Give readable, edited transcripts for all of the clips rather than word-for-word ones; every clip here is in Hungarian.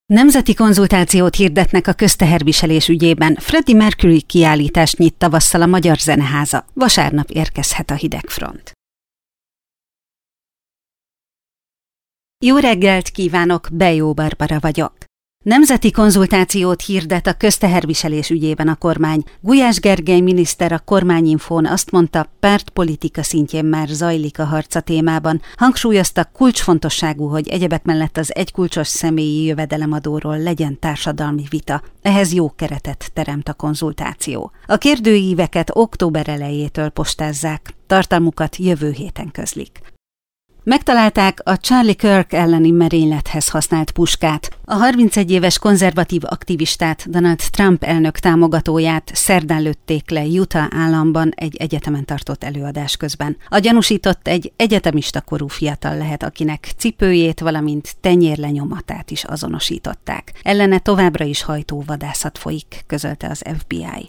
Nemzeti konzultációt hirdetnek a közteherviselés ügyében. Freddie Mercury kiállítást nyit tavasszal a Magyar Zeneháza. Vasárnap érkezhet a hidegfront. Jó reggelt kívánok, Bejó Barbara vagyok. Nemzeti konzultációt hirdet a közteherviselés ügyében a kormány. Gulyás Gergely miniszter a Kormányinfón azt mondta, pártpolitika szintjén már zajlik a harc a témában. Hangsúlyozta, kulcsfontosságú, hogy egyebek mellett az egykulcsos személyi jövedelemadóról legyen társadalmi vita. Ehhez jó keretet teremt a konzultáció. A kérdőíveket október elejétől postázzák, tartalmukat jövő héten közlik. Megtalálták a Charlie Kirk elleni merénylethez használt puskát. A 31 éves konzervatív aktivistát, Donald Trump elnök támogatóját szerdán lőtték le Utah államban egy egyetemen tartott előadás közben. A gyanúsított egy egyetemista korú fiatal lehet, akinek cipőjét, valamint tenyérlenyomatát is azonosították. Ellene továbbra is hajtóvadászat folyik, közölte az FBI.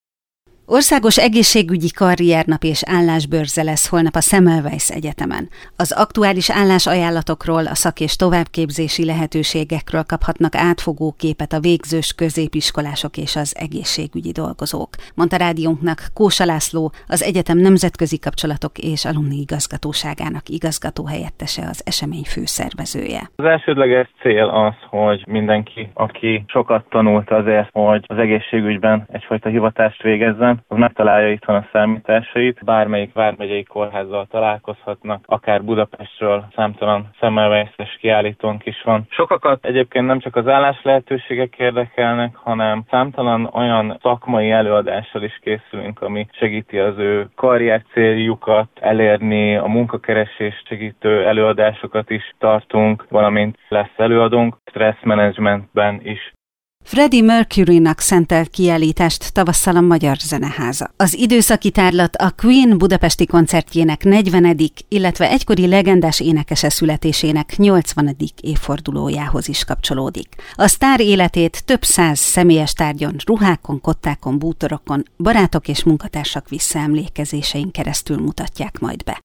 Országos egészségügyi karriernap és állásbőrze lesz holnap a Semmelweis Egyetemen. Az aktuális állásajánlatokról, a szak- és továbbképzési lehetőségekről kaphatnak átfogó képet a végzős középiskolások és az egészségügyi dolgozók, mondta rádiónknak Kósa László, az egyetem nemzetközi kapcsolatok és alumni igazgatóságának igazgatóhelyettese, az esemény főszervezője. Az elsődleges cél az, hogy mindenki, aki sokat tanult azért, hogy az egészségügyben egyfajta hivatást végezzen, az megtalálja itthon a számításait, bármelyik vármegyei kórházzal találkozhatnak, akár Budapestről számtalan Semmelweis-es kiállítónk is van. Sokakat egyébként nem csak az állás lehetőségek érdekelnek, hanem számtalan olyan szakmai előadással is készülünk, ami segíti az ő karrier céljukat elérni, a munkakeresést segítő előadásokat is tartunk, valamint lesz előadónk stressz menedzsmentben is. Freddie Mercurynak szentelt kiállítást tavasszal a Magyar Zeneháza. Az időszaki tárlat a Queen budapesti koncertjének 40., illetve egykori legendás énekese születésének 80. évfordulójához is kapcsolódik. A sztár életét több száz személyes tárgyon, ruhákon, kottákon, bútorokon, barátok és munkatársak visszaemlékezésein keresztül mutatják majd be.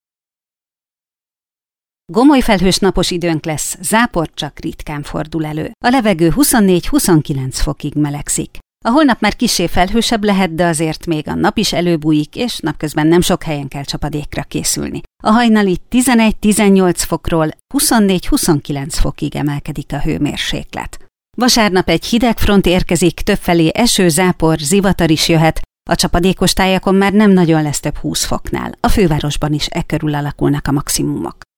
Gomoly felhős napos időnk lesz, zápor csak ritkán fordul elő. A levegő 24-29 fokig melegszik. A holnap már kissé felhősebb lehet, de azért még a nap is előbújik, és napközben nem sok helyen kell csapadékra készülni. A hajnali 11-18 fokról 24-29 fokig emelkedik a hőmérséklet. Vasárnap egy hidegfront érkezik, többfelé eső, zápor, zivatar is jöhet. A csapadékos tájakon már nem nagyon lesz több 20 foknál. A fővárosban is e körül alakulnak a maximumok.